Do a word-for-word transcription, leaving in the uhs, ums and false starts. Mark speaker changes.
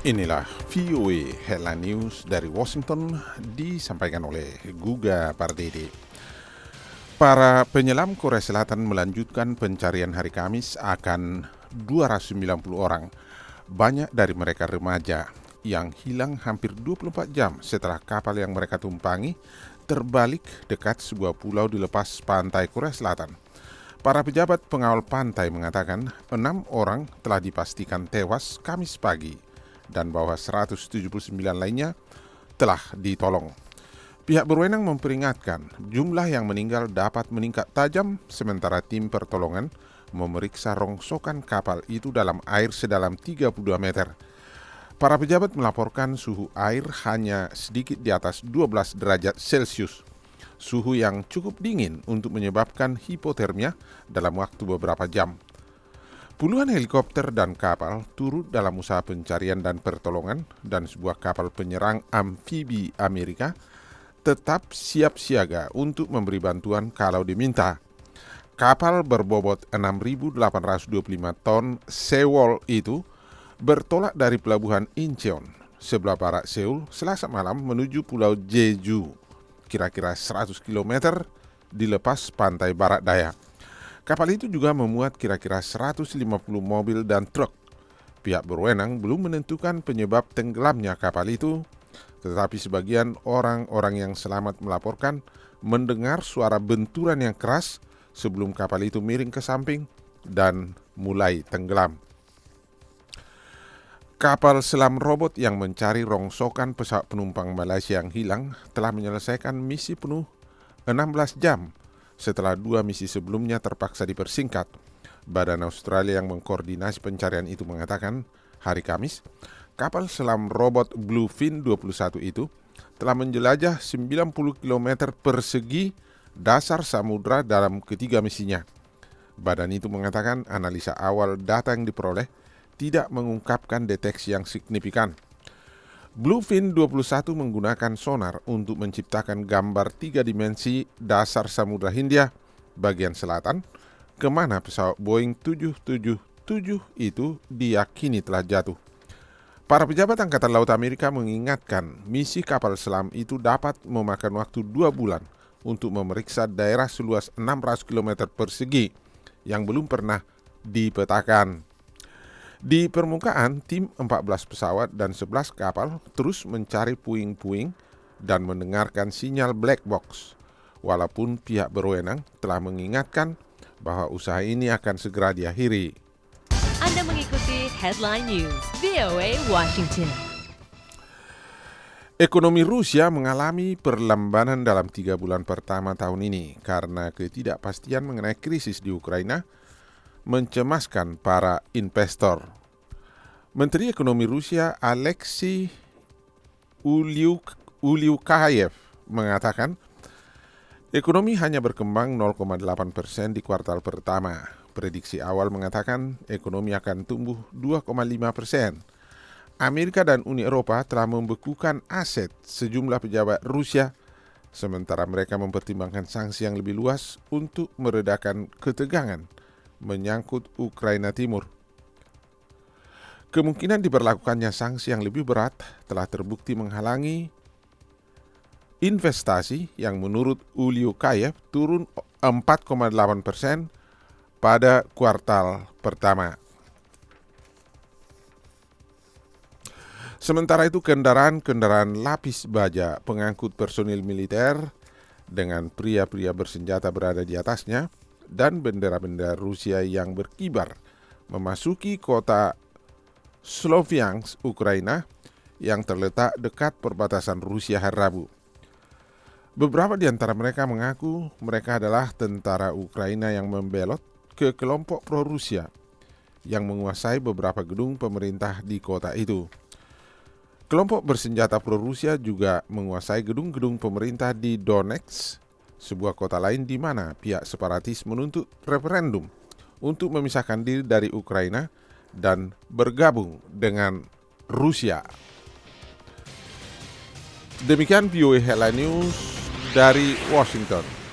Speaker 1: Inilah V O A Headline News dari Washington disampaikan oleh Guga Pardede. Para penyelam Korea Selatan melanjutkan pencarian hari Kamis akan dua ratus sembilan puluh orang. Banyak dari mereka remaja yang hilang hampir dua puluh empat jam setelah kapal yang mereka tumpangi terbalik dekat sebuah pulau di lepas pantai Korea Selatan. Para pejabat pengawal pantai mengatakan enam orang telah dipastikan tewas Kamis pagi dan bahwa seratus tujuh puluh sembilan lainnya telah ditolong. Pihak berwenang memperingatkan jumlah yang meninggal dapat meningkat tajam sementara tim pertolongan memeriksa rongsokan kapal itu dalam air sedalam tiga puluh dua meter. Para pejabat melaporkan suhu air hanya sedikit di atas dua belas derajat Celcius, suhu yang cukup dingin untuk menyebabkan hipotermia dalam waktu beberapa jam. Puluhan helikopter dan kapal turut dalam usaha pencarian dan pertolongan, dan sebuah kapal penyerang amfibi Amerika tetap siap siaga untuk memberi bantuan kalau diminta. Kapal berbobot enam ribu delapan ratus dua puluh lima ton Sewol itu bertolak dari pelabuhan Incheon, sebelah barat Seoul, Selasa malam menuju Pulau Jeju, kira-kira seratus kilometer di lepas pantai barat daya. Kapal itu juga memuat kira-kira seratus lima puluh mobil dan truk. Pihak berwenang belum menentukan penyebab tenggelamnya kapal itu, tetapi sebagian orang-orang yang selamat melaporkan mendengar suara benturan yang keras sebelum kapal itu miring ke samping dan mulai tenggelam. Kapal selam robot yang mencari rongsokan pesawat penumpang Malaysia yang hilang telah menyelesaikan misi penuh enam belas jam setelah dua misi sebelumnya terpaksa dipersingkat. Badan Australia yang mengkoordinasi pencarian itu mengatakan hari Kamis, kapal selam robot Bluefin dua puluh satu itu telah menjelajah sembilan puluh kilometer persegi dasar samudra dalam ketiga misinya. Badan itu mengatakan analisa awal data yang diperoleh tidak mengungkapkan deteksi yang signifikan. Bluefin dua puluh satu menggunakan sonar untuk menciptakan gambar tiga dimensi dasar Samudra Hindia bagian selatan, kemana pesawat Boeing tujuh tujuh tujuh itu diyakini telah jatuh. Para pejabat Angkatan Laut Amerika mengingatkan misi kapal selam itu dapat memakan waktu dua bulan untuk memeriksa daerah seluas enam ratus kilometer persegi yang belum pernah dipetakan. Di permukaan, tim empat belas pesawat dan sebelas kapal terus mencari puing-puing dan mendengarkan sinyal black box, walaupun pihak berwenang telah mengingatkan bahwa usaha ini akan segera diakhiri.
Speaker 2: Anda mengikuti Headline News V O A Washington.
Speaker 1: Ekonomi Rusia mengalami perlambatan dalam tiga bulan pertama tahun ini karena ketidakpastian mengenai krisis di Ukraina mencemaskan para investor. Menteri Ekonomi Rusia Alexei Ulyuk, Ulyukayev mengatakan ekonomi hanya berkembang nol koma delapan persen di kuartal pertama. Prediksi awal mengatakan ekonomi akan tumbuh dua koma lima persen. Amerika dan Uni Eropa telah membekukan aset sejumlah pejabat Rusia, sementara mereka mempertimbangkan sanksi yang lebih luas untuk meredakan ketegangan menyangkut Ukraina Timur. Kemungkinan diberlakukannya sanksi yang lebih berat telah terbukti menghalangi investasi yang menurut Ulyukayev turun empat koma delapan persen pada kuartal pertama. Sementara itu kendaraan-kendaraan lapis baja pengangkut personil militer dengan pria-pria bersenjata berada di atasnya dan bendera-bendera Rusia yang berkibar memasuki kota Sloviansk, Ukraina yang terletak dekat perbatasan Rusia hari Rabu. Beberapa di antara mereka mengaku mereka adalah tentara Ukraina yang membelot ke kelompok pro-Rusia yang menguasai beberapa gedung pemerintah di kota itu. Kelompok bersenjata pro-Rusia juga menguasai gedung-gedung pemerintah di Donetsk, sebuah kota lain di mana pihak separatis menuntut referendum untuk memisahkan diri dari Ukraina dan bergabung dengan Rusia. Demikian V O A Headline News dari Washington.